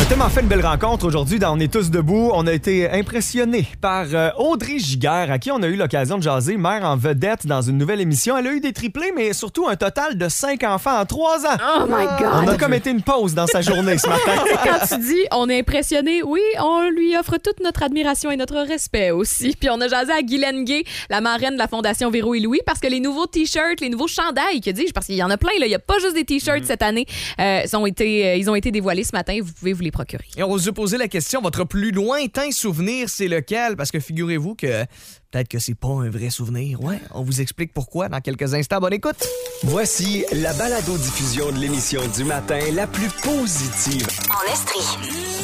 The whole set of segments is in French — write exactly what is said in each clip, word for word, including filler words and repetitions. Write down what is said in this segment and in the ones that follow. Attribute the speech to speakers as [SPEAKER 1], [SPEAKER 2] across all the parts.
[SPEAKER 1] tellement fait une belle rencontre aujourd'hui dans On est tous debout. On a été impressionnés par euh, Audrey Giguère, à qui on a eu l'occasion de jaser, mère en vedette dans une nouvelle émission. Elle a eu des triplés, mais surtout un total de cinq enfants en trois ans.
[SPEAKER 2] Oh my God!
[SPEAKER 1] On a comme été une pause dans sa journée ce matin.
[SPEAKER 2] Quand tu dis on est impressionné, oui, on lui offre toute notre admiration et notre respect aussi. Puis on a jasé à Guylaine Gay, la marraine de la Fondation Véro et Louis, parce que les nouveaux t-shirts, les nouveaux chandails, que dis-je, parce qu'il y en a plein, là, il n'y a pas juste des t-shirts mm-hmm. cette année, euh, ils, ont été, euh, ils ont été dévoilés ce matin. Vous pouvez vous les procurer.
[SPEAKER 3] Et on va se poser la question, votre plus lointain souvenir, c'est lequel? Parce que figurez-vous que peut-être que c'est pas un vrai souvenir. Ouais, on vous explique pourquoi dans quelques instants. Bonne écoute!
[SPEAKER 4] Voici la balado-diffusion de l'émission du matin la plus positive
[SPEAKER 5] en Estrie.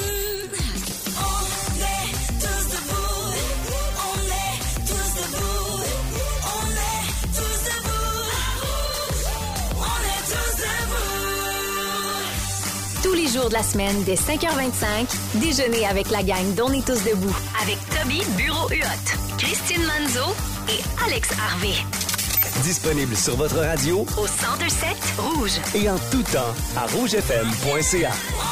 [SPEAKER 5] Tous les jours de la semaine, dès cinq heures vingt-cinq, déjeuner avec la gang d'On est tous debout. Avec Toby Bureau-Huot, Christine Manzo et Alex Harvey.
[SPEAKER 4] Disponible sur votre radio,
[SPEAKER 5] au cent deux sept Rouge.
[SPEAKER 4] Et en tout temps, à rouge f m point c a.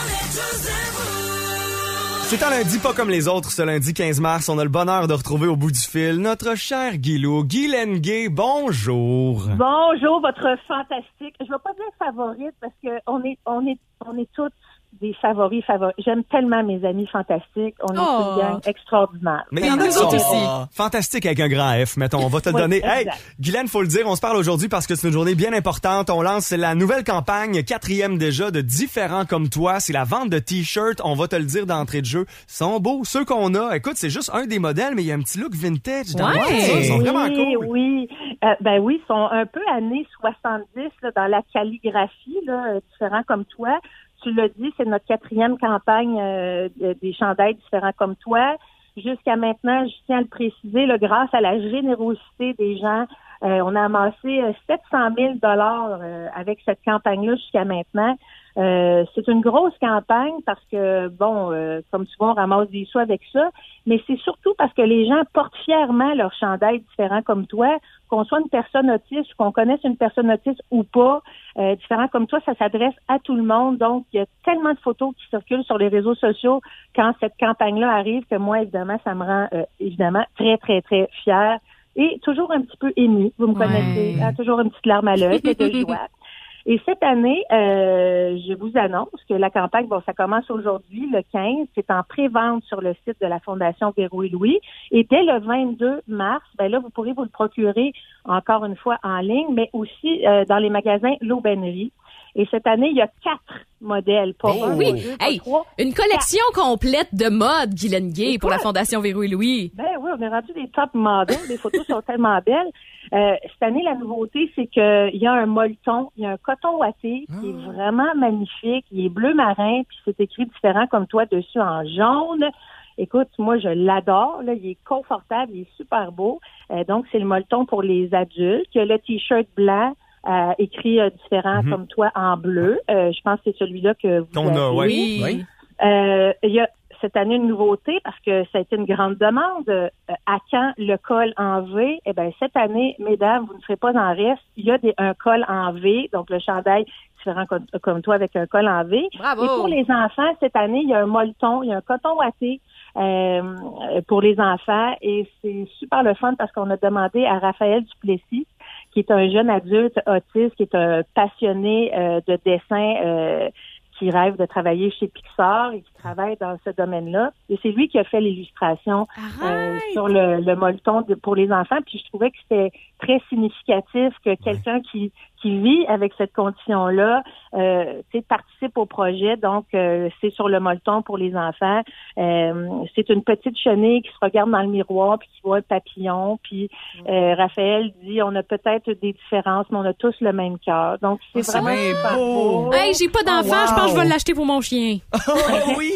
[SPEAKER 1] C'est un lundi pas comme les autres. Ce lundi quinze mars, on a le bonheur de retrouver au bout du fil notre cher Guilou. Guylaine Gay, bonjour.
[SPEAKER 6] Bonjour, votre fantastique. Je ne vais pas dire favorite parce qu'on est, on est, on est toutes des favoris, favoris. J'aime tellement mes amis fantastiques. On est
[SPEAKER 2] oh.
[SPEAKER 6] une gang extraordinaire.
[SPEAKER 1] Mais il y en a qui sont aussi fantastiques avec un grand F, mettons. On va te le
[SPEAKER 6] oui,
[SPEAKER 1] donner.
[SPEAKER 6] Exact.
[SPEAKER 1] Hey, Guylaine, faut le dire, on se parle aujourd'hui parce que c'est une journée bien importante. On lance la nouvelle campagne, quatrième déjà, de Différents comme toi. C'est la vente de t-shirts. On va te le dire d'entrée de jeu. Ils sont beaux. Ceux qu'on a, écoute, c'est juste un des modèles, mais il y a un petit look vintage dans
[SPEAKER 2] ouais.
[SPEAKER 1] ça. Ils sont
[SPEAKER 6] oui,
[SPEAKER 1] vraiment cool.
[SPEAKER 6] Oui, euh, ben oui, ils sont un peu années soixante-dix là, dans la calligraphie, là, Différents comme toi. Tu l'as dit, c'est notre quatrième campagne euh, des chandails Différents comme toi. Jusqu'à maintenant, je tiens à le préciser, là, grâce à la générosité des gens, euh, on a amassé euh, sept cent mille dollars euh, avec cette campagne-là jusqu'à maintenant. Euh, c'est une grosse campagne parce que, bon, euh, comme souvent, on ramasse des sous avec ça, mais c'est surtout parce que les gens portent fièrement leurs chandails Différents comme toi, qu'on soit une personne autiste, qu'on connaisse une personne autiste ou pas, euh, Différents comme toi, ça s'adresse à tout le monde. Donc, il y a tellement de photos qui circulent sur les réseaux sociaux quand cette campagne-là arrive que moi, évidemment, ça me rend euh, évidemment très, très, très fière et toujours un petit peu émue. Vous me
[SPEAKER 2] ouais.
[SPEAKER 6] connaissez, hein, toujours une petite larme à l'œil et de joie. Et cette année, euh, je vous annonce que la campagne, bon, ça commence aujourd'hui, le quinze, c'est en pré-vente sur le site de la Fondation Véro et Louis. Et dès le vingt-deux mars, ben là, vous pourrez vous le procurer encore une fois en ligne, mais aussi euh, dans les magasins L'Aubainerie. Et cette année, il y a quatre modèles. Pas
[SPEAKER 2] hey,
[SPEAKER 6] un,
[SPEAKER 2] oui,
[SPEAKER 6] pas deux,
[SPEAKER 2] hey,
[SPEAKER 6] pas trois,
[SPEAKER 2] une collection
[SPEAKER 6] quatre.
[SPEAKER 2] complète de mode, Guylaine Gay, pour la Fondation Véro et Louis.
[SPEAKER 6] Ben oui, on est rendu des top models. Les photos sont tellement belles. Euh, cette année, la nouveauté, c'est qu'il y a un molleton, il y a un coton ouaté qui est vraiment magnifique. Il est bleu marin, puis c'est écrit Différents comme toi dessus en jaune. Écoute, moi, je l'adore. Là, il est confortable, il est super beau. Euh, donc, c'est le molleton pour les adultes. Il y a le T-shirt blanc. Euh, écrit euh, Différents mm-hmm. comme toi en bleu. Euh, je pense que c'est celui-là que vous
[SPEAKER 1] Qu'on
[SPEAKER 6] avez.
[SPEAKER 1] a, ouais.
[SPEAKER 2] Oui.
[SPEAKER 1] oui.
[SPEAKER 6] Euh, il y a cette année une nouveauté parce que ça a été une grande demande. Euh, à quand le col en V? Eh bien, cette année, mesdames, vous ne serez pas en reste. Il y a des, un col en V, donc le chandail Différents comme, comme toi avec un col en V.
[SPEAKER 2] Bravo.
[SPEAKER 6] Et pour les enfants, cette année, il y a un molleton, il y a un coton ouaté euh, pour les enfants et c'est super le fun parce qu'on a demandé à Raphaël Duplessis, qui est un jeune adulte autiste, qui est un passionné euh, de dessin, euh, qui rêve de travailler chez Pixar et qui travaille dans ce domaine-là. Et c'est lui qui a fait l'illustration euh, sur le, le molleton de, pour les enfants. Puis je trouvais que c'était très significatif que quelqu'un qui qui vit avec cette condition-là, euh, tu sais, participe au projet. Donc, euh, c'est sur le molleton pour les enfants. Euh, c'est une petite chenille qui se regarde dans le miroir puis qui voit un papillon. Puis euh, Raphaël dit, on a peut-être des différences, mais on a tous le même cœur. Donc, c'est
[SPEAKER 3] oh,
[SPEAKER 6] vraiment
[SPEAKER 3] c'est
[SPEAKER 6] super
[SPEAKER 3] beau.
[SPEAKER 6] beau.
[SPEAKER 2] Hey, j'ai pas d'enfant,
[SPEAKER 3] oh, wow.
[SPEAKER 2] je pense que je vais l'acheter pour mon chien.
[SPEAKER 3] Oh, oui!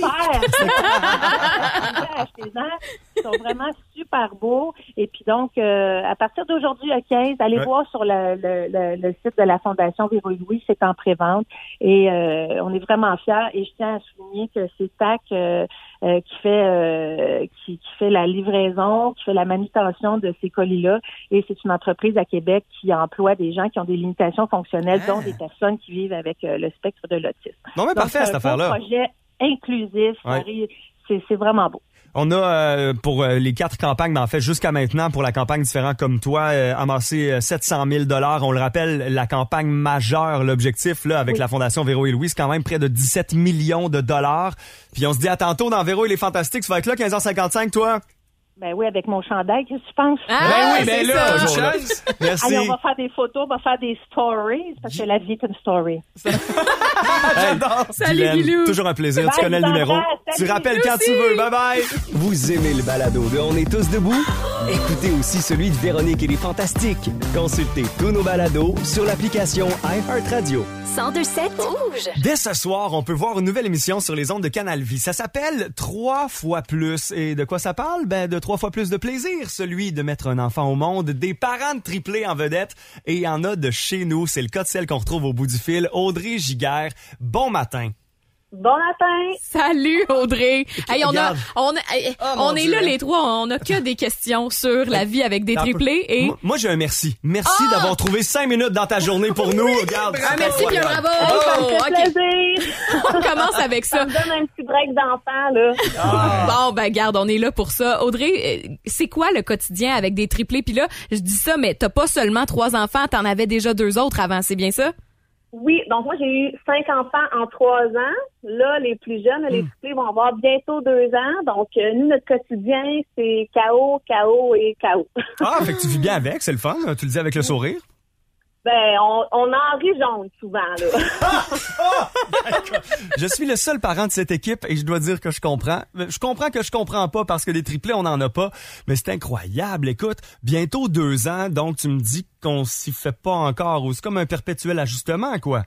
[SPEAKER 6] Ils sont vraiment super beaux. Et puis donc, euh, à partir d'aujourd'hui, le quinze, allez
[SPEAKER 1] ouais.
[SPEAKER 6] voir sur le, le, le, le site de la Fondation Véro et Louis, c'est en pré-vente. Et euh, on est vraiment fiers. Et je tiens à souligner que c'est T A C euh, euh, qui fait euh, qui, qui fait la livraison, qui fait la manutention de ces colis-là. Et c'est une entreprise à Québec qui emploie des gens qui ont des limitations fonctionnelles, ah. dont des personnes qui vivent avec euh, le spectre de l'autisme.
[SPEAKER 1] Non, mais
[SPEAKER 6] donc,
[SPEAKER 1] parfait, cette affaire-là.
[SPEAKER 6] Projet inclusif.
[SPEAKER 1] Ouais.
[SPEAKER 6] Marie, c'est, c'est vraiment beau.
[SPEAKER 1] On a, euh, pour euh, les quatre campagnes, mais en fait, jusqu'à maintenant, pour la campagne Différent comme toi, euh, amassé euh, sept cent mille dollars. On le rappelle, la campagne majeure, l'objectif, là, avec oui. la Fondation Véro et Louis, c'est quand même près de dix-sept millions de dollars. Puis on se dit à tantôt dans Véro et les Fantastiques. Tu vas être là, quinze heures cinquante-cinq, toi?
[SPEAKER 6] Ben oui, avec mon chandail, qu'est-ce que tu penses?
[SPEAKER 2] Ah,
[SPEAKER 3] ben oui, ben là,
[SPEAKER 1] bonne chance. Merci.
[SPEAKER 6] Allez, on va faire des photos, on va faire des stories, parce que la vie est une story.
[SPEAKER 1] J'adore.
[SPEAKER 2] Salut,
[SPEAKER 1] Guylaine,
[SPEAKER 2] Guilou.
[SPEAKER 1] toujours un plaisir.
[SPEAKER 6] Bye,
[SPEAKER 1] tu connais le numéro.
[SPEAKER 6] Sandra,
[SPEAKER 1] Tu rappelles quand
[SPEAKER 2] Merci.
[SPEAKER 1] tu veux. Bye bye.
[SPEAKER 4] Vous aimez le balado de On est tous debout? Écoutez aussi celui de Véronique et les Fantastiques. Consultez tous nos balados sur l'application iHeartRadio.
[SPEAKER 5] cent deux sept Rouge.
[SPEAKER 1] Dès ce soir, on peut voir une nouvelle émission sur les ondes de Canal Vie. Ça s'appelle Trois fois plus. Et de quoi ça parle? Ben, de trois fois plus de plaisir. Celui de mettre un enfant au monde, des parents de triplés en vedette. Et il y en a de chez nous. C'est le cas de celle qu'on retrouve au bout du fil. Audrey Giguère. Bon matin.
[SPEAKER 6] Bon matin!
[SPEAKER 2] Salut Audrey. Hey, on a,
[SPEAKER 1] Regarde.
[SPEAKER 2] on, a- hey,
[SPEAKER 1] Oh,
[SPEAKER 2] on
[SPEAKER 1] mon
[SPEAKER 2] est
[SPEAKER 1] Dieu.
[SPEAKER 2] là les trois, on a que des questions sur la vie avec des
[SPEAKER 1] Attends un peu.
[SPEAKER 2] triplés et
[SPEAKER 1] Moi, moi, j'ai un merci. Merci
[SPEAKER 2] Ah!
[SPEAKER 1] d'avoir trouvé cinq minutes dans ta journée pour nous. Regarde.
[SPEAKER 2] un merci puis un bravo.
[SPEAKER 6] Ça me fait
[SPEAKER 2] OK,
[SPEAKER 6] plaisir!
[SPEAKER 2] on commence avec
[SPEAKER 6] Ça
[SPEAKER 2] ça.
[SPEAKER 6] me donne un petit break d'enfant, là.
[SPEAKER 2] Bon, ben garde, on est là pour ça. Audrey, euh, c'est quoi le quotidien avec des triplés? Puis là, je dis ça, mais t'as pas seulement trois enfants, t'en avais déjà deux autres avant, c'est bien ça?
[SPEAKER 6] Oui, donc moi, j'ai eu cinq enfants en trois ans. Là, les plus jeunes, les triplés vont avoir bientôt deux ans. Donc, euh, nous, notre quotidien, c'est chaos, chaos et chaos.
[SPEAKER 1] Ah, fait que tu vis bien avec, c'est le fun. Tu le dis avec le sourire.
[SPEAKER 6] Ben, on, on en rit jaune souvent, là.
[SPEAKER 1] Je suis le seul parent de cette équipe et je dois dire que je comprends. Je comprends que je comprends pas parce que des triplés, on n'en a pas. Mais c'est incroyable. Écoute, bientôt deux ans, donc tu me dis qu'on s'y fait pas encore ou c'est comme un perpétuel ajustement, quoi.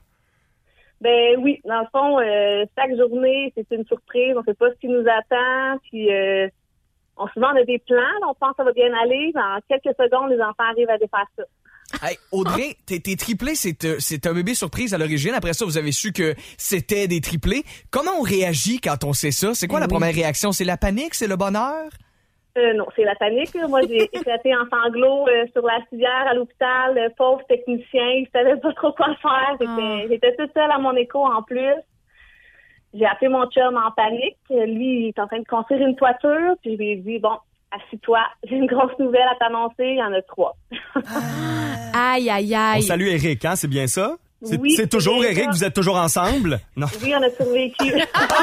[SPEAKER 6] Ben oui, dans le fond, euh, chaque journée, c'est une surprise. On sait pas ce qui nous attend. Puis, euh, on souvent, on a des plans. Là, on pense que ça va bien aller. Mais en quelques secondes, les enfants arrivent à défaire ça.
[SPEAKER 3] Hey, Audrey, t'es, t'es triplé, c'est, euh, c'est un bébé surprise à l'origine. Après ça, vous avez su que c'était des triplés. Comment on réagit quand on sait ça? C'est quoi
[SPEAKER 2] Eh
[SPEAKER 3] la
[SPEAKER 2] oui.
[SPEAKER 3] première réaction? C'est la panique? C'est le bonheur?
[SPEAKER 6] Euh, non, c'est la panique. là. Moi, j'ai éclaté en sanglots euh, sur la civière à l'hôpital. Le pauvre technicien, il savait pas trop quoi faire. J'étais,
[SPEAKER 2] Ah.
[SPEAKER 6] j'étais toute seule à mon écho en plus. J'ai appelé mon chum en panique. Lui, il est en train de construire une toiture. Puis je lui ai dit, bon, assis-toi, j'ai une grosse nouvelle à t'annoncer. Il y en a trois.
[SPEAKER 2] Aïe, aïe,
[SPEAKER 1] On
[SPEAKER 2] aïe.
[SPEAKER 1] salue Eric, hein, c'est bien ça? C'est,
[SPEAKER 6] Oui,
[SPEAKER 1] c'est toujours
[SPEAKER 6] c'est
[SPEAKER 1] Eric,
[SPEAKER 6] ça.
[SPEAKER 1] vous êtes toujours ensemble? Non.
[SPEAKER 6] Oui, on a survécu.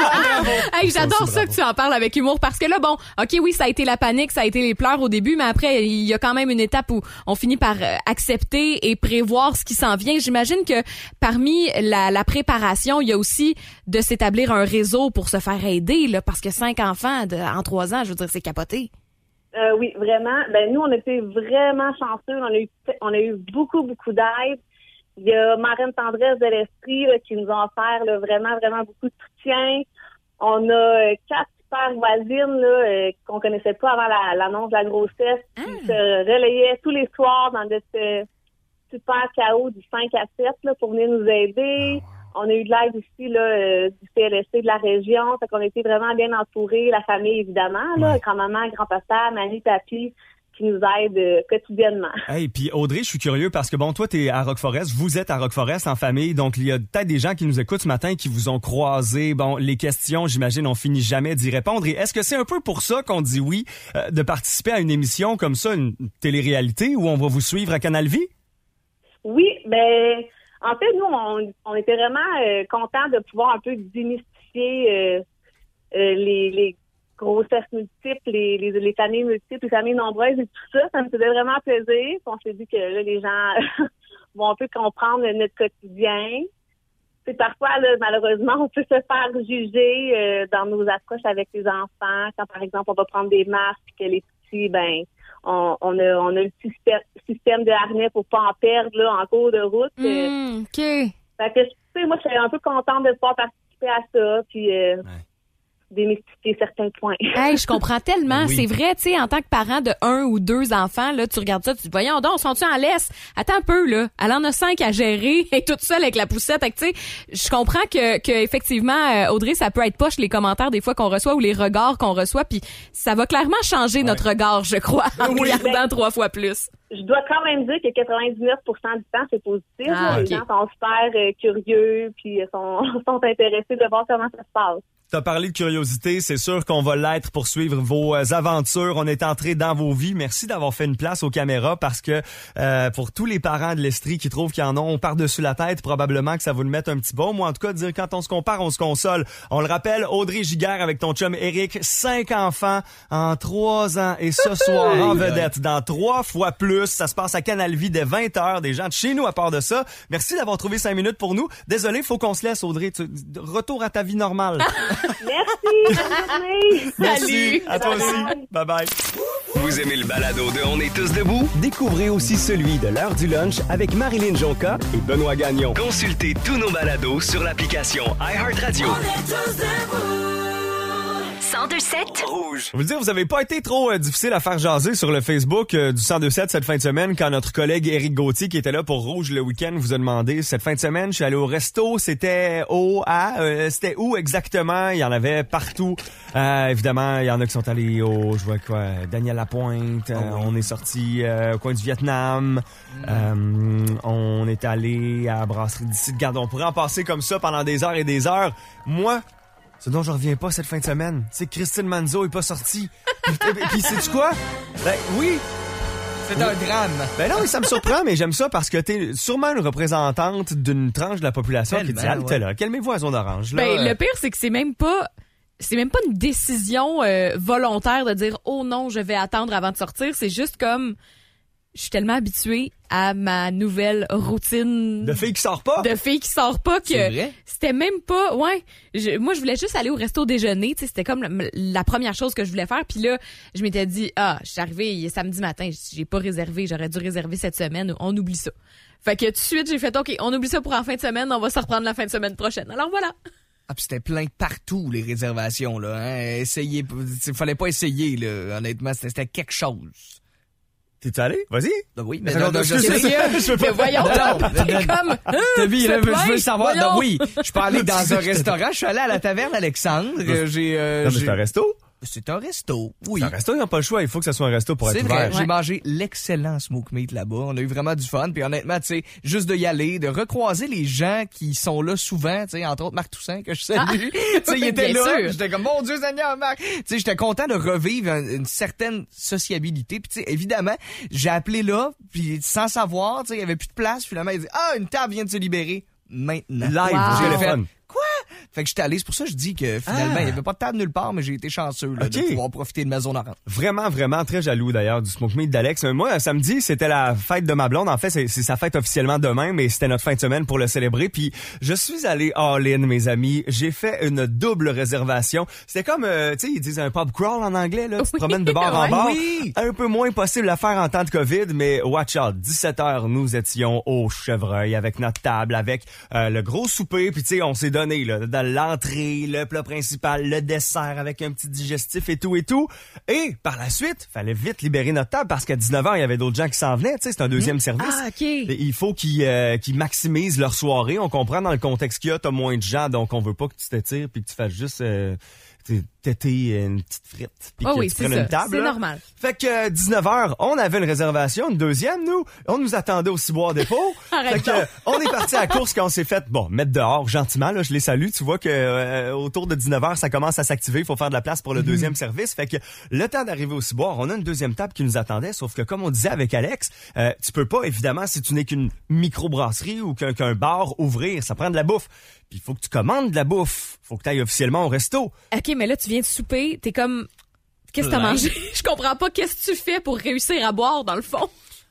[SPEAKER 2] Hey, j'adore
[SPEAKER 1] aussi,
[SPEAKER 2] ça
[SPEAKER 1] bravo.
[SPEAKER 2] que tu en parles avec humour parce que là, bon, OK, oui, ça a été la panique, ça a été les pleurs au début, mais après, il y a quand même une étape où on finit par euh, accepter et prévoir ce qui s'en vient. J'imagine que parmi la, la préparation, il y a aussi de s'établir un réseau pour se faire aider, là, parce que cinq enfants de, en trois ans, je veux dire, c'est capoté.
[SPEAKER 6] Euh, oui, vraiment. Ben nous, on était vraiment chanceux. On a eu, on a eu beaucoup, beaucoup d'aide. Il y a Marraine Tendresse de l'Estrie là, qui nous a offert là, vraiment, vraiment beaucoup de soutien. On a euh, quatre super voisines là, euh, qu'on connaissait pas avant la, l'annonce de la grossesse qui se relayaient tous les soirs dans notre euh, super chaos du cinq à sept là, pour venir nous aider. On a eu de l'aide aussi là, euh, du C L S C de la région. Fait qu'on a été vraiment bien entourés. La famille, évidemment, là,
[SPEAKER 1] Ouais.
[SPEAKER 6] grand-maman, grand-papa, mamie, papy, qui nous aident euh, quotidiennement.
[SPEAKER 1] Hey, puis Audrey, je suis curieux parce que bon, toi, t'es à Rock Forest, vous êtes à Rock Forest en famille, donc il y a peut-être des gens qui nous écoutent ce matin qui vous ont croisé. Bon, les questions, j'imagine, on finit jamais d'y répondre. Et est-ce que c'est un peu pour ça qu'on dit oui, euh, de participer à une émission comme ça, une télé-réalité où on va vous suivre à Canal Vie?
[SPEAKER 6] Oui, ben en fait, nous, on, on était vraiment euh, contents de pouvoir un peu démystifier euh, euh, les, les grossesses multiples, les, les, les familles multiples, les familles nombreuses et tout ça. Ça me faisait vraiment plaisir. On s'est dit que là, les gens vont un peu comprendre notre quotidien. C'est parfois, là, malheureusement, on peut se faire juger euh, dans nos approches avec les enfants. Quand, par exemple, on va prendre des masques, que les petits, ben, on, on a, on a le système, système de harnais pour pas en perdre là, en cours de route. Euh,
[SPEAKER 2] Mmh, OK.
[SPEAKER 6] fait que, tu sais, moi, je suis un peu contente de pouvoir participer à ça, puis euh,
[SPEAKER 1] Ouais.
[SPEAKER 6] démystifier certains points.
[SPEAKER 2] Hey, je comprends tellement.
[SPEAKER 1] Oui.
[SPEAKER 2] C'est vrai, tu sais, en tant que parent de un ou deux enfants, là, tu regardes ça, tu te dis, voyons donc, sont-tu en laisse? Attends un peu, là. Elle en a cinq à gérer, elle est toute seule avec la poussette. Fait que, tu sais, je comprends que, que, effectivement, euh, Audrey, ça peut être poche, les commentaires des fois qu'on reçoit ou les regards qu'on reçoit, puis ça va clairement changer notre regard, je crois, en
[SPEAKER 1] Oui.
[SPEAKER 2] regardant trois fois plus.
[SPEAKER 7] je dois quand même dire que quatre-vingt-dix-neuf pour cent du temps, c'est positif.
[SPEAKER 2] Ah,
[SPEAKER 7] les
[SPEAKER 2] okay.
[SPEAKER 7] gens sont super euh, curieux, puis sont, sont intéressés de voir comment ça se passe.
[SPEAKER 1] T'as parlé de curiosité, c'est sûr qu'on va l'être pour suivre vos euh, aventures. On est entré dans vos vies. Merci d'avoir fait une place aux caméras parce que euh, pour tous les parents de l'Estrie qui trouvent qu'ils en ont par-dessus la tête, probablement que ça va nous mettre un petit bon. Moi, en tout cas, dire quand on se compare, on se console. On le rappelle, Audrey Giguère avec ton chum Eric, cinq enfants en trois ans et ce soir en vedette dans trois fois plus. Ça se passe à Canal Vie dès vingt heures. Des gens de chez nous à part de ça. Merci d'avoir trouvé cinq minutes pour nous. Désolé, faut qu'on se laisse, Audrey. Tu, retour à ta vie normale.
[SPEAKER 7] Merci, bonne journée.
[SPEAKER 1] Merci. À toi
[SPEAKER 7] Bye
[SPEAKER 1] aussi.
[SPEAKER 7] bye.
[SPEAKER 1] Bye bye.
[SPEAKER 4] Vous aimez le balado de On est tous debout? Découvrez aussi celui de l'heure du lunch avec Marilyn Jonca et Benoît Gagnon. Consultez tous nos balados sur l'application iHeartRadio.
[SPEAKER 5] cent deux sept
[SPEAKER 4] Rouge.
[SPEAKER 1] Je veux dire, vous avez pas été trop euh, difficile à faire jaser sur le Facebook euh, du cent deux sept cette fin de semaine quand notre collègue Éric Gauthier qui était là pour Rouge le week-end vous a demandé cette fin de semaine, je suis allé au resto, c'était au à euh, c'était où exactement? Il y en avait partout. Euh, évidemment, il y en a qui sont allés au je vois quoi, Daniel Lapointe, euh,
[SPEAKER 3] Oh oui.
[SPEAKER 1] on est sorti euh, au coin du Vietnam. Mm. Euh, on est allé à la brasserie d'ici. Regarde, on pourrait en passer comme ça pendant des heures et des heures. Moi, ce dont je reviens pas cette fin de semaine, c'est que Christine Manzo est pas sortie. Puis, puis sais-tu quoi? Ben oui.
[SPEAKER 3] C'est un drame.
[SPEAKER 1] Ben non, mais ça me surprend, mais j'aime ça parce que t'es sûrement une représentante d'une tranche de la population qui dit
[SPEAKER 3] Tellement,
[SPEAKER 1] halte là, calmez-vous à zone orange. Là.
[SPEAKER 2] Ben, le pire, c'est que c'est même pas. C'est même pas une décision euh, volontaire de dire oh non, je vais attendre avant de sortir. C'est juste comme je suis tellement habituée à ma nouvelle routine
[SPEAKER 1] De fille qui sort pas.
[SPEAKER 2] de fille qui sort pas que
[SPEAKER 3] C'est vrai?
[SPEAKER 2] c'était même pas ouais je, moi je voulais juste aller au resto déjeuner, tu sais, c'était comme la, la première chose que je voulais faire, puis là je m'étais dit ah je suis arrivée il est samedi matin, j'ai pas réservé, j'aurais dû réserver cette semaine, on oublie ça. Fait que tout de suite j'ai fait ok, on oublie ça pour en fin de semaine, on va se reprendre la fin de semaine prochaine. Alors voilà.
[SPEAKER 3] Ah, pis c'était plein partout, les réservations, là. Hein? Essayez, il fallait pas essayer, là. Honnêtement, c'était, c'était quelque chose.
[SPEAKER 1] T'es allé? Vas-y.
[SPEAKER 3] Ben oui, mais
[SPEAKER 1] Ça
[SPEAKER 3] non,
[SPEAKER 1] compte-
[SPEAKER 3] non, je
[SPEAKER 1] excuse-
[SPEAKER 3] sais.
[SPEAKER 1] je veux pas-
[SPEAKER 2] Mais voyons
[SPEAKER 3] Non,
[SPEAKER 2] donc,
[SPEAKER 3] non,
[SPEAKER 2] t'es
[SPEAKER 3] non,
[SPEAKER 2] comme hein,
[SPEAKER 3] Toby,
[SPEAKER 2] tu
[SPEAKER 3] là,
[SPEAKER 2] te
[SPEAKER 3] je veux
[SPEAKER 2] plains?
[SPEAKER 3] savoir.
[SPEAKER 2] Voyons.
[SPEAKER 3] Non, oui, je suis pas allé dans un restaurant. Je suis allé à la taverne Alexandre. Euh, J'ai, euh,
[SPEAKER 1] Non, mais
[SPEAKER 3] j'ai-
[SPEAKER 1] c'est un resto.
[SPEAKER 3] C'est un resto, oui.
[SPEAKER 1] C'est un resto, ils n'ont pas le choix. Il faut que ça soit un resto pour
[SPEAKER 3] C'est
[SPEAKER 1] être
[SPEAKER 3] vrai,
[SPEAKER 1] ouvert.
[SPEAKER 3] j'ai mangé l'excellent smoke meat là-bas. On a eu vraiment du fun. Puis honnêtement, tu sais, juste de y aller, de recroiser les gens qui sont là souvent, tu sais, entre autres Marc Toussaint que je salue. Tu sais, il était
[SPEAKER 2] Bien
[SPEAKER 3] là.
[SPEAKER 2] sûr.
[SPEAKER 3] J'étais comme, mon Dieu Seigneur, Marc. Tu sais, j'étais content de revivre un- une certaine sociabilité. Puis tu sais, évidemment, j'ai appelé là, puis sans savoir, tu sais, il y avait plus de place. Finalement, il dit, ah, une table vient de se libérer. Maintenant.
[SPEAKER 1] Live,
[SPEAKER 2] Wow.
[SPEAKER 1] au téléphone.
[SPEAKER 3] Quoi? Fait que j'étais allé, c'est pour ça que je dis que finalement,
[SPEAKER 1] Ah.
[SPEAKER 3] il n'y avait pas de table nulle part, mais j'ai été chanceux là, de
[SPEAKER 1] Ok.
[SPEAKER 3] pouvoir profiter de ma zone orange.
[SPEAKER 1] Vraiment, vraiment très jaloux d'ailleurs du smoke meat d'Alex. Euh, Moi, samedi, c'était la fête de ma blonde. En fait, c'est, c'est sa fête officiellement demain, mais c'était notre fin de semaine pour le célébrer. Puis je suis allé all-in, mes amis. J'ai fait une double réservation. C'était comme, euh, tu sais, ils disent un pub crawl en anglais, là. Tu te
[SPEAKER 2] Oui.
[SPEAKER 1] promènes de bar en
[SPEAKER 2] Ouais.
[SPEAKER 1] bar.
[SPEAKER 3] Oui.
[SPEAKER 1] Un peu moins possible à faire en temps de COVID, mais watch out. dix-sept heures, nous étions au Chevreuil avec notre table, avec euh, le gros souper. Puis tu sais, on s'est donné là, dans l'entrée, le plat principal, le dessert avec un petit digestif et tout et tout. Et par la suite, fallait vite libérer notre table parce qu'à dix-neuf heures, il y avait d'autres gens qui s'en venaient. Tu sais, c'est un deuxième service.
[SPEAKER 2] Ah, OK.
[SPEAKER 1] Et il faut qu'ils euh, qu'ils maximisent leur soirée. On comprend dans le contexte qu'il y a, t'as moins de gens, donc on veut pas que tu t'étires puis que tu fasses juste euh, t'sais, téter une petite frite puis
[SPEAKER 2] Oh
[SPEAKER 1] que
[SPEAKER 2] oui,
[SPEAKER 1] tu
[SPEAKER 2] c'est
[SPEAKER 1] prennes
[SPEAKER 2] ça.
[SPEAKER 1] une table.
[SPEAKER 2] C'est
[SPEAKER 1] là.
[SPEAKER 2] normal.
[SPEAKER 1] Fait que euh, dix-neuf heures, on avait une réservation, une deuxième, nous. On nous attendait au Ciboire Dépôt.
[SPEAKER 2] Arrête
[SPEAKER 1] Fait que
[SPEAKER 2] donc.
[SPEAKER 1] euh, on est parti à la course quand on s'est fait, bon, mettre dehors gentiment. Là, je les salue. Tu vois que euh, autour de dix-neuf heures, ça commence à s'activer. Il faut faire de la place pour le deuxième service. Fait que le temps d'arriver au Ciboire, on a une deuxième table qui nous attendait. Sauf que comme on disait avec Alex, euh, tu peux pas, évidemment, si tu n'es qu'une microbrasserie ou qu'un, qu'un bar, ouvrir. Ça prend de la bouffe. Puis il faut que tu commandes de la bouffe. Faut que tu ailles officiellement au resto.
[SPEAKER 2] OK, mais là, tu viens de souper, t'es comme... Qu'est-ce que t'as
[SPEAKER 3] Plein.
[SPEAKER 2] mangé? Je comprends pas. Qu'est-ce que tu fais pour réussir à boire, dans le fond?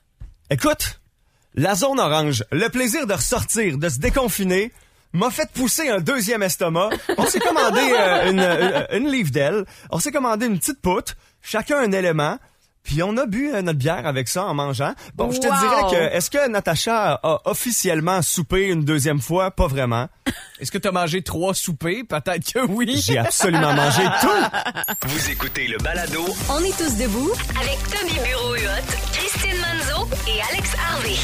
[SPEAKER 1] Écoute, la zone orange, le plaisir de ressortir, de se déconfiner, m'a fait pousser un deuxième estomac. On s'est commandé euh, une, une, une livre d'aile, on s'est commandé une petite poutre, chacun un élément, puis on a bu euh, notre bière avec ça en mangeant. Bon, je te
[SPEAKER 2] Wow!
[SPEAKER 1] dirais que, est-ce que Natacha a officiellement soupé une deuxième fois? Pas vraiment.
[SPEAKER 3] Est-ce que t'as mangé trois soupers? Peut-être que oui.
[SPEAKER 1] J'ai absolument mangé tout.
[SPEAKER 4] Vous écoutez le balado
[SPEAKER 5] On est tous debout avec Tommy Bureau-Huot, Christine Manzo et Alex Harvey.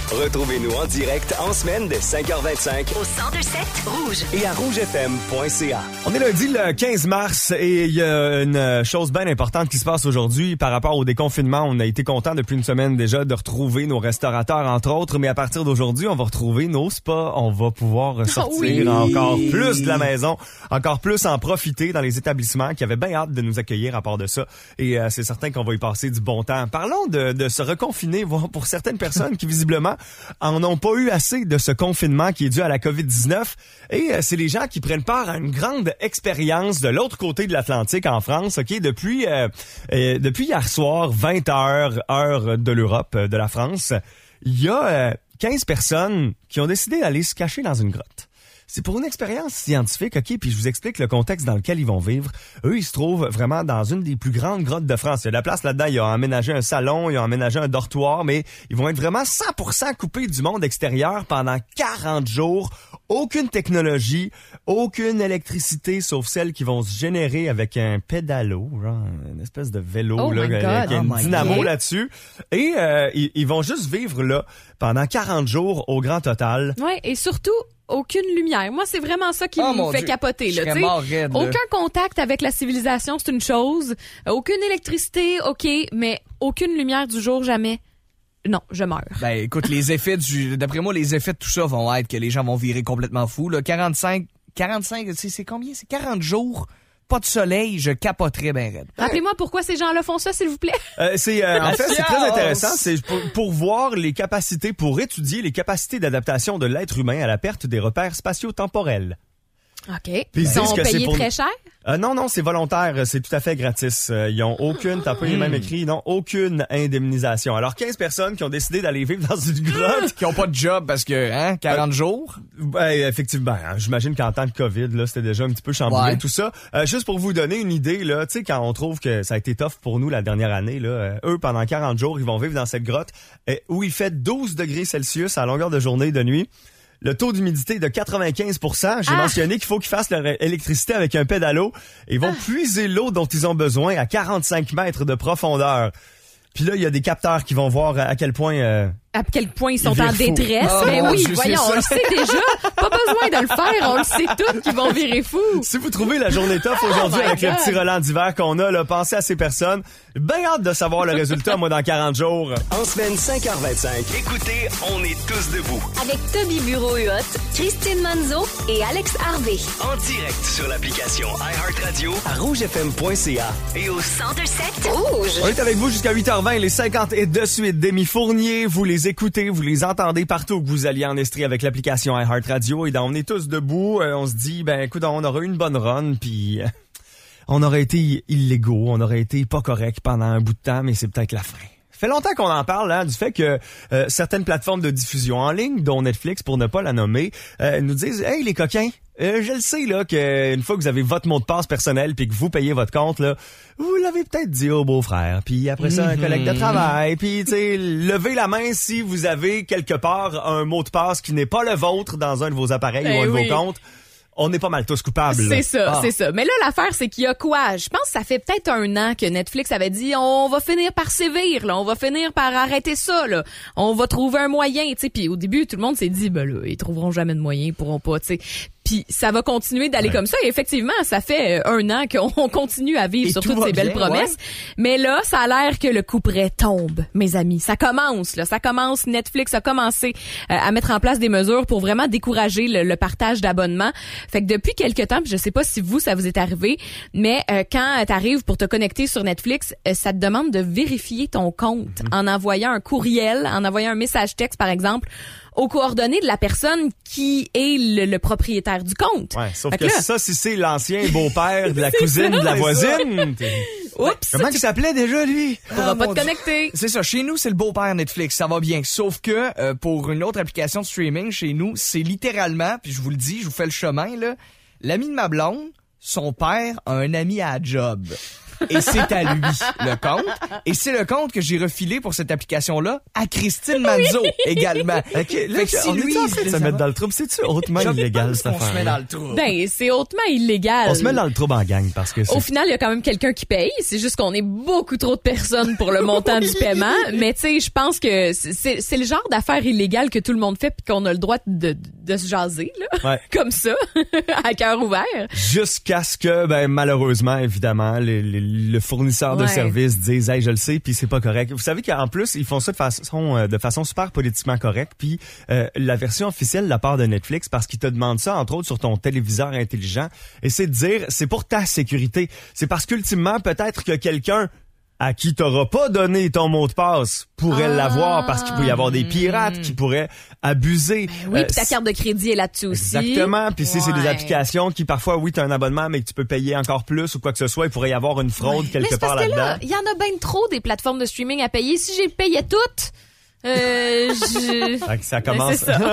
[SPEAKER 4] Retrouvez-nous en direct en semaine dès cinq heures vingt-cinq
[SPEAKER 5] Au cent deux sept Rouge.
[SPEAKER 4] et à rouge f m point c a.
[SPEAKER 1] On est lundi le quinze mars et il y a une chose bien importante qui se passe aujourd'hui par rapport au déconfinement. On a été content depuis une semaine déjà de retrouver nos restaurateurs, entre autres, mais à partir d'aujourd'hui, on va retrouver nos spas. On va pouvoir sortir
[SPEAKER 2] oui.
[SPEAKER 1] encore plus de la maison, encore plus en profiter dans les établissements qui avaient bien hâte de nous accueillir à part de ça. Et euh, c'est certain qu'on va y passer du bon temps. Parlons de, de se reconfiner, voire pour certaines personnes qui visiblement en ont pas eu assez de ce confinement qui est dû à la covid dix-neuf. Et euh, c'est les gens qui prennent part à une grande expérience de l'autre côté de l'Atlantique en France, ok, depuis euh, euh, depuis hier soir, vingt heures, heure de l'Europe, euh, de la France, il y a euh, quinze personnes qui ont décidé d'aller se cacher dans une grotte. C'est pour une expérience scientifique, ok, puis je vous explique le contexte dans lequel ils vont vivre. Eux, ils se trouvent vraiment dans une des plus grandes grottes de France. Il y a de la place là-dedans, ils ont aménagé un salon, ils ont aménagé un dortoir, mais ils vont être vraiment cent pour cent coupés du monde extérieur pendant quarante jours. Aucune technologie, aucune électricité, sauf celle qui vont se générer avec un pédalo, genre une espèce de vélo
[SPEAKER 2] Oh
[SPEAKER 1] là,
[SPEAKER 2] my
[SPEAKER 1] avec
[SPEAKER 2] God.
[SPEAKER 1] un
[SPEAKER 3] Oh my
[SPEAKER 1] dynamo
[SPEAKER 2] God.
[SPEAKER 1] là-dessus. Et euh, ils, ils vont juste vivre là pendant quarante jours au grand total.
[SPEAKER 2] Ouais, et surtout, aucune lumière. Moi, c'est vraiment ça qui
[SPEAKER 3] Oh,
[SPEAKER 2] me
[SPEAKER 3] mon
[SPEAKER 2] fait
[SPEAKER 3] Dieu.
[SPEAKER 2] capoter.
[SPEAKER 3] Je
[SPEAKER 2] Là,
[SPEAKER 3] serais
[SPEAKER 2] tu sais.
[SPEAKER 3] mort raide, là.
[SPEAKER 2] Aucun contact avec la civilisation, c'est une chose. Aucune électricité, OK, mais aucune lumière du jour, jamais. Non, je meurs.
[SPEAKER 3] Ben, écoute, les effets du, d'après moi, les effets de tout ça vont être que les gens vont virer complètement fous, là. quarante-cinq, quarante-cinq, tu sais, c'est combien? C'est quarante jours, pas de soleil, je capoterais ben raide.
[SPEAKER 2] Rappelez-moi pourquoi ces gens-là font ça, s'il vous plaît.
[SPEAKER 1] Euh, c'est euh, en fait c'est très
[SPEAKER 3] science!
[SPEAKER 1] intéressant, c'est pour, pour voir les capacités, pour étudier les capacités d'adaptation de l'être humain à la perte des repères spatio-temporels.
[SPEAKER 2] OK.
[SPEAKER 1] Puis
[SPEAKER 2] Ils
[SPEAKER 1] ils
[SPEAKER 2] sont
[SPEAKER 1] disent que c'est
[SPEAKER 2] payés
[SPEAKER 1] pour-
[SPEAKER 2] très cher?
[SPEAKER 1] Euh, non, non, c'est volontaire, c'est tout à fait gratis. Euh, ils ont aucune, t'as pas les mêmes écrits, non, aucune indemnisation. Alors quinze personnes qui ont décidé d'aller vivre dans une grotte.
[SPEAKER 3] Qui ont pas de job parce que, hein, quarante jours.
[SPEAKER 1] Ben, effectivement, hein, j'imagine qu'en temps de COVID, là, c'était déjà un petit peu chamboulé
[SPEAKER 3] Ouais.
[SPEAKER 1] tout ça. Euh, juste pour vous donner une idée, là, tu sais, quand on trouve que ça a été tough pour nous la dernière année, là, euh, eux, pendant quarante jours, ils vont vivre dans cette grotte euh, où il fait douze degrés Celsius à longueur de journée et de nuit. Le taux d'humidité est de quatre-vingt-quinze pour cent. J'ai
[SPEAKER 2] Ah!
[SPEAKER 1] mentionné qu'il faut qu'ils fassent leur électricité avec un pédalo. Ils vont puiser l'eau dont ils ont besoin à quarante-cinq mètres de profondeur. Puis là, il y a des capteurs qui vont voir à quel point... euh,
[SPEAKER 2] À quel point ils sont
[SPEAKER 1] Ils
[SPEAKER 2] en
[SPEAKER 1] virent fou.
[SPEAKER 2] détresse.
[SPEAKER 3] Oh,
[SPEAKER 2] Ben
[SPEAKER 3] mon
[SPEAKER 2] oui,
[SPEAKER 3] Dieu,
[SPEAKER 2] voyons,
[SPEAKER 3] c'est
[SPEAKER 2] on le
[SPEAKER 3] ça.
[SPEAKER 2] sait déjà. Pas besoin de le faire, on le sait tous qu'ils vont virer fou.
[SPEAKER 1] Si vous trouvez la journée tough aujourd'hui
[SPEAKER 2] Oh my
[SPEAKER 1] avec le
[SPEAKER 2] God.
[SPEAKER 1] petit Roland d'hiver qu'on a, là, pensez à ces personnes. Ben hâte de savoir le résultat, moi, dans quarante jours.
[SPEAKER 4] En semaine cinq heures vingt-cinq, écoutez, on est tous debout.
[SPEAKER 5] Avec Toby Bureau-Huot, Christine Manzo et Alex Harvey.
[SPEAKER 4] En direct sur l'application iHeartRadio, à rouge f m point c a et au
[SPEAKER 5] cent deux sept Rouge.
[SPEAKER 1] On est avec vous jusqu'à huit heures vingt, les cinquante et de suite d'Émi Fournier. Vous les écoutez, vous les entendez partout où vous alliez en Estrie avec l'application iHeartRadio. Et dans On est tous debout, euh, on se dit, ben écoute, on aura eu une bonne run, puis... euh, on aurait été illégaux, on aurait été pas correct pendant un bout de temps, mais c'est peut-être la fin. Ça fait longtemps qu'on en parle, hein, du fait que euh, certaines plateformes de diffusion en ligne, dont Netflix, pour ne pas la nommer, euh, nous disent « Hey, les coquins, euh, je le sais là que une fois que vous avez votre mot de passe personnel puis que vous payez votre compte, là, vous l'avez peut-être dit au beau-frère, puis après ça, un collègue de travail, puis tu sais, levez la main si vous avez quelque part un mot de passe qui n'est pas le vôtre dans un de vos appareils
[SPEAKER 2] Ben
[SPEAKER 1] ou un de
[SPEAKER 2] oui.
[SPEAKER 1] vos comptes. On est pas mal tous coupables. là.
[SPEAKER 2] C'est ça,
[SPEAKER 1] Ah.
[SPEAKER 2] c'est ça. Mais là, l'affaire, c'est qu'il y a quoi? Je pense que ça fait peut-être un an que Netflix avait dit on va finir par sévir, là. On va finir par arrêter ça, là. On va trouver un moyen, tu sais. Puis au début, tout le monde s'est dit, ben là, ils trouveront jamais de moyen, ils pourront pas, tu sais. Puis ça va continuer d'aller
[SPEAKER 1] Ouais.
[SPEAKER 2] comme ça. Et effectivement, ça fait euh, un an qu'on continue à vivre
[SPEAKER 3] Et
[SPEAKER 2] sur
[SPEAKER 3] tout
[SPEAKER 2] toutes
[SPEAKER 3] va
[SPEAKER 2] ces belles
[SPEAKER 3] bien,
[SPEAKER 2] promesses.
[SPEAKER 3] ouais.
[SPEAKER 2] Mais là, ça a l'air que le coup près tombe, mes amis. Ça commence, là. Ça commence. Netflix a commencé euh, à mettre en place des mesures pour vraiment décourager le, le partage d'abonnements. Fait que depuis quelque temps, puis je sais pas si vous, ça vous est arrivé, mais euh, quand tu arrives pour te connecter sur Netflix, euh, ça te demande de vérifier ton compte
[SPEAKER 1] Mm-hmm.
[SPEAKER 2] en envoyant un courriel, en envoyant un message texte, par exemple, aux coordonnées de la personne qui est le, le propriétaire du compte.
[SPEAKER 1] Ouais, sauf
[SPEAKER 2] Fait
[SPEAKER 1] que,
[SPEAKER 2] que là-
[SPEAKER 1] ça, si c'est l'ancien beau-père de la cousine de la voisine. t'es-
[SPEAKER 2] Oups!
[SPEAKER 1] Comment il s'appelait déjà, lui?
[SPEAKER 2] Tu pourras
[SPEAKER 3] Ah,
[SPEAKER 2] pas
[SPEAKER 3] mon
[SPEAKER 2] te
[SPEAKER 3] Dieu.
[SPEAKER 2] connecter.
[SPEAKER 3] C'est ça, chez nous, c'est le beau-père Netflix, ça va bien. Sauf que euh, pour une autre application de streaming, chez nous, c'est littéralement, puis je vous le dis, je vous fais le chemin, là, l'ami de ma blonde, son père a un ami à la job. Et c'est à lui le compte. Et c'est le compte que j'ai refilé pour cette application-là à Christine Manzo oui. également.
[SPEAKER 1] OK, là,
[SPEAKER 3] fait que si
[SPEAKER 1] on
[SPEAKER 3] lui,
[SPEAKER 1] est en train de se mettre dans le trouble. C'est-tu hautement
[SPEAKER 3] je
[SPEAKER 1] illégal,
[SPEAKER 3] pense
[SPEAKER 1] cette
[SPEAKER 3] qu'on se met
[SPEAKER 1] affaire-là?
[SPEAKER 3] dans le trouble.
[SPEAKER 2] Ben, c'est hautement illégal.
[SPEAKER 1] On se met dans le trouble en gang parce que c'est...
[SPEAKER 2] Au final, il y a quand même quelqu'un qui paye. C'est juste qu'on est beaucoup trop de personnes pour le montant du paiement. Mais tu sais, je pense que c'est, c'est le genre d'affaire illégale que tout le monde fait puis qu'on a le droit de, de, de se jaser, là.
[SPEAKER 1] Ouais.
[SPEAKER 2] Comme ça, à cœur ouvert.
[SPEAKER 1] Jusqu'à ce que, ben, malheureusement, évidemment, les, les, le fournisseur de
[SPEAKER 2] Ouais.
[SPEAKER 1] services dise, hey, je le sais, puis c'est pas correct. Vous savez qu'en plus, ils font ça de façon, euh, de façon super politiquement correcte. Puis euh, la version officielle de la part de Netflix, parce qu'ils te demandent ça, entre autres, sur ton téléviseur intelligent, et c'est de dire, c'est pour ta sécurité. C'est parce qu'ultimement, peut-être que quelqu'un à qui t'auras pas donné ton mot de passe pourrait
[SPEAKER 2] Ah.
[SPEAKER 1] l'avoir parce qu'il peut y avoir des pirates qui pourraient abuser.
[SPEAKER 2] Ben oui,
[SPEAKER 1] Euh,
[SPEAKER 2] puis ta carte de crédit est là-dessus aussi.
[SPEAKER 1] Exactement. Puis si c'est des
[SPEAKER 2] Ouais.
[SPEAKER 1] applications qui parfois, oui, t'as un abonnement, mais que tu peux payer encore plus ou quoi que ce soit, il pourrait y avoir une fraude
[SPEAKER 2] Mais
[SPEAKER 1] quelque
[SPEAKER 2] c'est
[SPEAKER 1] part
[SPEAKER 2] parce que
[SPEAKER 1] là-dedans.
[SPEAKER 2] là, il y en a bien trop des plateformes de streaming à payer. Si j'ai payé toutes, euh, je...
[SPEAKER 1] Fait que ça
[SPEAKER 2] Ben,
[SPEAKER 1] commence.
[SPEAKER 2] c'est ça.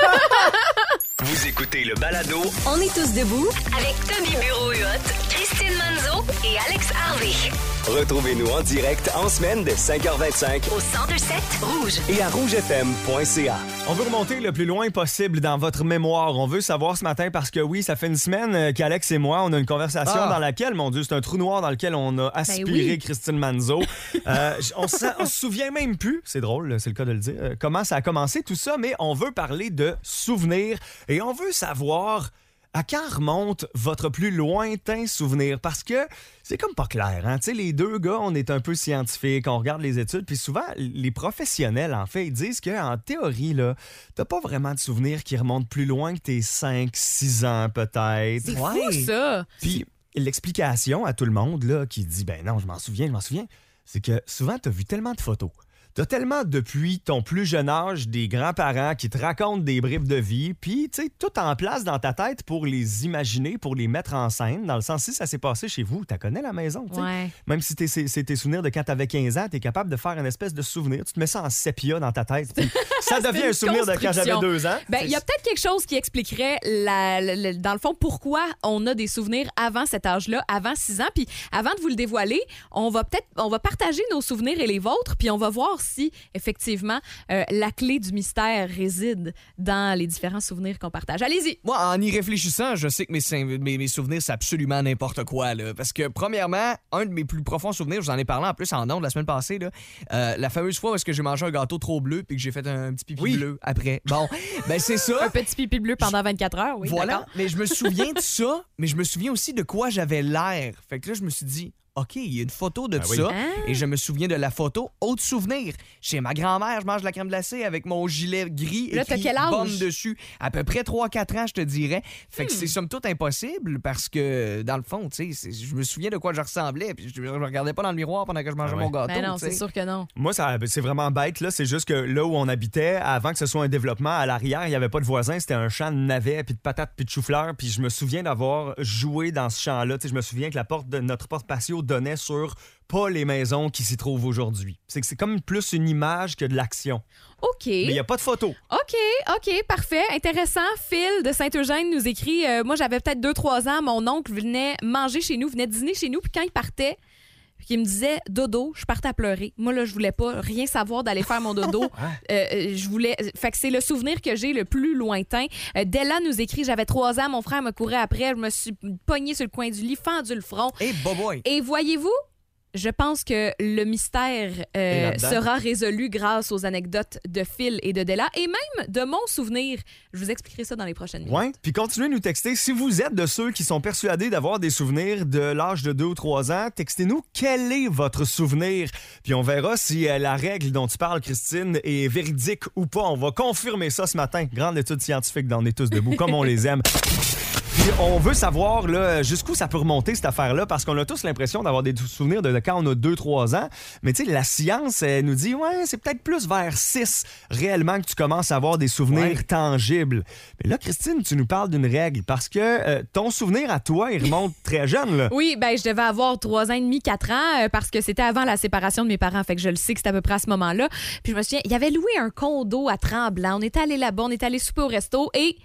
[SPEAKER 4] Vous écoutez le balado
[SPEAKER 5] On est tous debout avec Tommy Bureau-Huot, Christine Manzo et Alex Harvey.
[SPEAKER 4] Retrouvez-nous en direct en semaine dès cinq heures vingt-cinq
[SPEAKER 5] Au cent deux sept Rouge.
[SPEAKER 4] et à rouge f m point c a.
[SPEAKER 1] On veut remonter le plus loin possible dans votre mémoire. On veut savoir ce matin parce que oui, ça fait une semaine euh, qu'Alex et moi, on a une conversation
[SPEAKER 3] Ah.
[SPEAKER 1] dans laquelle, mon Dieu, c'est un trou noir dans lequel on a aspiré
[SPEAKER 2] oui.
[SPEAKER 1] Christine Manzo. Euh, j- on, se, on se souvient même plus, c'est drôle, c'est le cas de le dire, euh, comment ça a commencé tout ça, mais on veut parler de souvenirs et on veut savoir à quand remonte votre plus lointain souvenir? Parce que c'est comme pas clair, hein? Tu sais, les deux gars, on est un peu scientifiques, on regarde les études, puis souvent, les professionnels, en fait, ils disent qu'en théorie, là, t'as pas vraiment de souvenirs qui remontent plus loin que tes cinq six ans, peut-être.
[SPEAKER 2] C'est
[SPEAKER 3] Ouais.
[SPEAKER 2] fou, ça.
[SPEAKER 1] Puis l'explication à tout le monde, là, qui dit, ben non, je m'en souviens, je m'en souviens, c'est que souvent, t'as vu tellement de photos. T'as tellement, depuis ton plus jeune âge, des grands-parents qui te racontent des bribes de vie, puis, tu sais, tout en place dans ta tête pour les imaginer, pour les mettre en scène, dans le sens, si ça s'est passé chez vous, tu connais la maison, tu sais.
[SPEAKER 2] Ouais.
[SPEAKER 1] Même si t'es- c'est c'est tes souvenirs de quand t'avais quinze ans, t'es capable de faire une espèce de souvenir. Tu te mets ça en sépia dans ta tête, puis ça devient
[SPEAKER 2] une
[SPEAKER 1] un souvenir de quand j'avais
[SPEAKER 2] construction.
[SPEAKER 1] deux ans.
[SPEAKER 2] Ben, il y a peut-être quelque chose qui expliquerait, la, la- la- dans le fond, pourquoi on a des souvenirs avant cet âge-là, avant six ans. Puis avant de vous le dévoiler, on va peut-être, on va partager nos souvenirs et les vôtres, puis on va voir si, effectivement, euh, la clé du mystère réside dans les différents souvenirs qu'on partage. Allez-y!
[SPEAKER 3] Moi, en y réfléchissant, je sais que mes, mes, mes souvenirs, c'est absolument n'importe quoi. Là, parce que, premièrement, un de mes plus profonds souvenirs, je vous en ai parlé en plus en ondes la semaine passée, là, euh, la fameuse fois où est-ce que j'ai mangé un gâteau trop bleu puis que j'ai fait un petit pipi
[SPEAKER 1] Oui.
[SPEAKER 3] bleu après. Bon, ben c'est ça.
[SPEAKER 2] Un petit pipi bleu pendant vingt-quatre heures, oui,
[SPEAKER 3] Voilà,
[SPEAKER 2] d'accord.
[SPEAKER 3] mais je me souviens de ça, mais je me souviens aussi de quoi j'avais l'air. Fait que là, je me suis dit, OK, il y a une photo de
[SPEAKER 1] Ah oui.
[SPEAKER 3] ça,
[SPEAKER 2] Ah.
[SPEAKER 3] et je me souviens de la photo. Autre souvenir, chez ma grand-mère, je mange de la crème glacée avec mon gilet gris
[SPEAKER 2] Là,
[SPEAKER 3] écrit
[SPEAKER 2] t'as quel âge?
[SPEAKER 3] Bombe dessus. À peu près trois quatre ans, je te dirais. Fait
[SPEAKER 2] Hmm.
[SPEAKER 3] que c'est somme toute impossible parce que, dans le fond, tu sais, c'est- je me souviens de quoi je ressemblais, puis je, je me regardais pas dans le miroir pendant que je mangeais
[SPEAKER 1] Ah ouais.
[SPEAKER 3] mon gâteau.
[SPEAKER 2] Ben non,
[SPEAKER 3] tu sais.
[SPEAKER 2] c'est sûr que non.
[SPEAKER 1] Moi, ça, c'est vraiment bête, là. C'est juste que là où on habitait, avant que ce soit un développement, à l'arrière, il n'y avait pas de voisins. C'était un champ de navets, puis de patates, puis de chou-fleurs. Puis je me souviens d'avoir joué dans ce champ-là. Tu sais, je me souviens que la porte de notre porte patio donnait sur pas les maisons qui s'y trouvent aujourd'hui. C'est que c'est comme plus une image que de l'action.
[SPEAKER 2] OK.
[SPEAKER 1] Mais il n'y a pas de photo.
[SPEAKER 2] OK, OK, parfait. Intéressant. Phil de Saint-Eugène nous écrit euh, moi, j'avais peut-être deux trois ans. Mon oncle venait manger chez nous, venait dîner chez nous. Puis quand il partait, puis il me disait dodo, je partais à pleurer. Moi, là, je voulais pas rien savoir d'aller faire mon dodo. Euh, euh, je voulais. Fait que c'est le souvenir que j'ai le plus lointain. Euh, Della nous écrit j'avais trois ans, mon frère me courait après. Je me suis pognée sur le coin du lit, fendu le front.
[SPEAKER 3] Hey, boboy.
[SPEAKER 2] Et voyez-vous, je pense que le mystère
[SPEAKER 1] Et
[SPEAKER 2] euh,
[SPEAKER 1] là-dedans?
[SPEAKER 2] sera résolu grâce aux anecdotes de Phil et de Della et même de mon souvenir. Je vous expliquerai ça dans les prochaines minutes.
[SPEAKER 1] Ouais. Puis continuez de nous texter. Si vous êtes de ceux qui sont persuadés d'avoir des souvenirs de l'âge de deux ou trois ans, textez-nous quel est votre souvenir. Puis on verra si euh, la règle dont tu parles, Christine, est véridique ou pas. On va confirmer ça ce matin. Grande étude scientifique dans On est tous debout, comme on les aime. Puis on veut savoir là, jusqu'où ça peut remonter cette affaire-là, parce qu'on a tous l'impression d'avoir des souvenirs de quand on a deux trois ans. Mais tu sais, la science elle nous dit, ouais, c'est peut-être plus vers six réellement que tu commences à avoir des souvenirs
[SPEAKER 3] Ouais.
[SPEAKER 1] tangibles. Mais là, Christine, tu nous parles d'une règle, parce que euh, ton souvenir à toi, il remonte très jeune, là.
[SPEAKER 2] Oui, ben je devais avoir trois ans et demi, quatre ans, euh, parce que c'était avant la séparation de mes parents. Fait que je le sais que c'était à peu près à ce moment-là. Puis je me souviens, il y avait loué un condo à Tremblant. On était allé là-bas, on était allé souper au resto et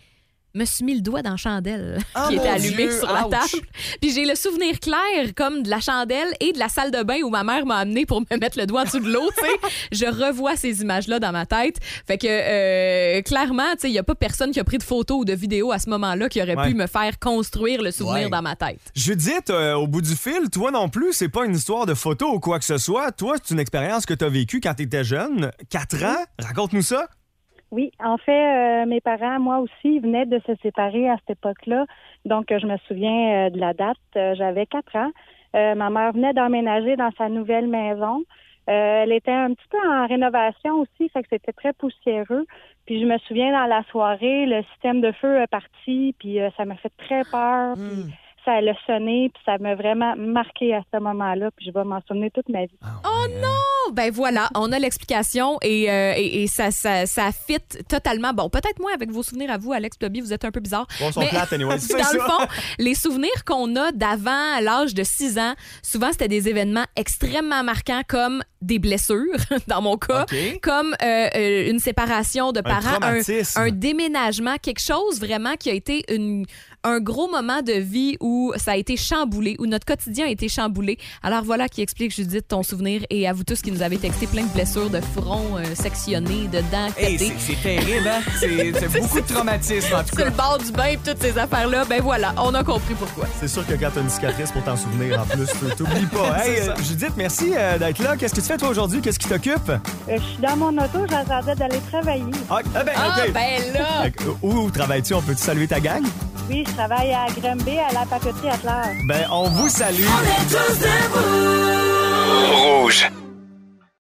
[SPEAKER 2] me suis mis le doigt dans la chandelle
[SPEAKER 3] Oh,
[SPEAKER 2] qui était
[SPEAKER 3] mon
[SPEAKER 2] allumée
[SPEAKER 3] Dieu,
[SPEAKER 2] sur la
[SPEAKER 3] ouch.
[SPEAKER 2] table. Puis j'ai le souvenir clair comme de la chandelle et de la salle de bain où ma mère m'a amené pour me mettre le doigt en dessous de l'eau. tu sais. Je revois ces images-là dans ma tête. Fait que euh, clairement, il n'y a pas personne qui a pris de photos ou de vidéos à ce moment-là qui aurait
[SPEAKER 1] Ouais.
[SPEAKER 2] pu me faire construire le souvenir
[SPEAKER 3] Ouais.
[SPEAKER 2] dans ma tête.
[SPEAKER 1] Judith, euh, au bout du fil, toi non plus, c'est pas une histoire de photo ou quoi que ce soit. Toi, c'est une expérience que tu as vécue quand tu étais jeune. Quatre ans? Raconte-nous ça.
[SPEAKER 6] Oui, en fait, euh, mes parents, moi aussi, venaient de se séparer à cette époque-là. Donc, euh, je me souviens euh, de la date. Euh, j'avais quatre ans. Euh, ma mère venait d'emménager dans sa nouvelle maison. Euh, elle était un petit peu en rénovation aussi, fait que c'était très poussiéreux. Puis je me souviens, dans la soirée, le système de feu est parti, puis euh, ça m'a fait très peur. Puis ça a sonné, puis ça m'a vraiment marqué à ce moment-là. Puis je vais m'en souvenir toute ma vie.
[SPEAKER 2] Oh non! Ben voilà, on a l'explication et, euh, et, et ça, ça, ça fit totalement. Bon, peut-être moins avec vos souvenirs à vous, Alex, Toby, vous êtes un peu bizarre.
[SPEAKER 1] Bon, ils sont plates, anyway, c'est
[SPEAKER 2] dans
[SPEAKER 1] ça.
[SPEAKER 2] le fond, les souvenirs qu'on a d'avant l'âge de six ans, souvent, c'était des événements extrêmement marquants comme des blessures, dans mon cas,
[SPEAKER 1] OK.
[SPEAKER 2] comme euh, euh, une séparation de parents, un,
[SPEAKER 1] traumatisme.
[SPEAKER 2] un déménagement, quelque chose vraiment qui a été une, un gros moment de vie où ça a été chamboulé, où notre quotidien a été chamboulé. Alors voilà qui explique, Judith, ton souvenir et à vous tous qui nous avez texté plein de blessures de front euh, sectionnés, de dents
[SPEAKER 3] Hey,
[SPEAKER 2] pétées.
[SPEAKER 3] c'est, c'est terrible, hein? C'est, c'est beaucoup de traumatisme, en tout
[SPEAKER 2] Sur
[SPEAKER 3] cas.
[SPEAKER 2] le bord du bain et toutes ces affaires-là, ben voilà, on a compris pourquoi.
[SPEAKER 1] C'est sûr que quand t'as une cicatrice pour t'en souvenir en plus, t'oublies pas. Hey, euh, Judith, merci euh, d'être là. Qu'est-ce que tu fais toi aujourd'hui? Qu'est-ce qui t'occupe?
[SPEAKER 6] Euh, je suis dans mon auto, j'attendais d'aller travailler.
[SPEAKER 1] Ah, ah ben,
[SPEAKER 2] Ah,
[SPEAKER 1] OK.
[SPEAKER 2] ben là!
[SPEAKER 1] Fait que, Où travailles-tu? On peut-tu saluer ta gang?
[SPEAKER 6] Oui, je travaille à Granby, à la papeterie à Claire.
[SPEAKER 1] Ben, on vous salue.
[SPEAKER 8] On est tous debout.